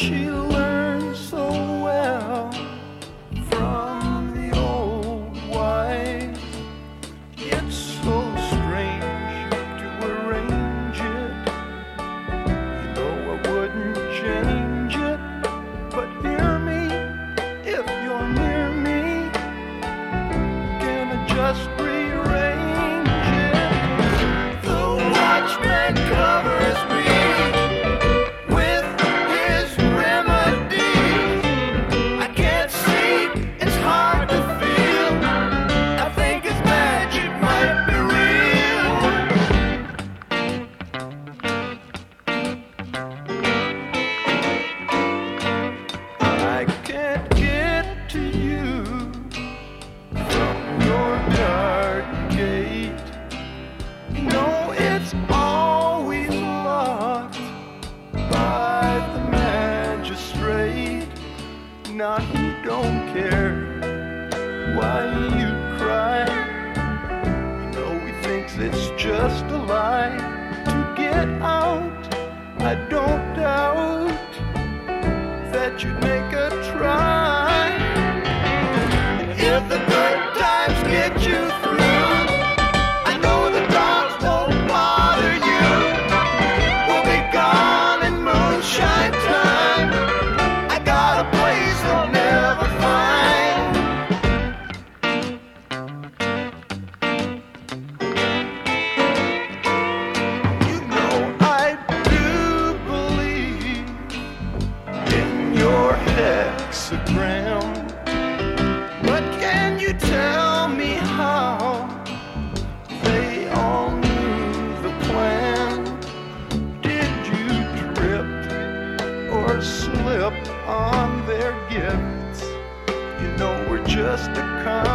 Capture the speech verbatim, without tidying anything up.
she learned so well from the old wife. It's so strange to arrange it. You know I wouldn't change it, but hear me if you're near me. Can I just rearrange it? The watchman covers me with his remedy. I can't see, it's hard to feel. I think his magic might be real. I can't get to you from your garden gate. You know it's always locked by the magistrate. Now he don't care why you cry. You know he thinks it's just a lie to get out. I don't doubt that you'd make a try. If the good times get you through, I know the dogs won't bother you. We'll be gone in moonshine time. I got a place they'll never find. You know I do believe in your hexagram, but can you tell me how they all knew the plan? Did you trip or slip on their gifts? You know we're just a con.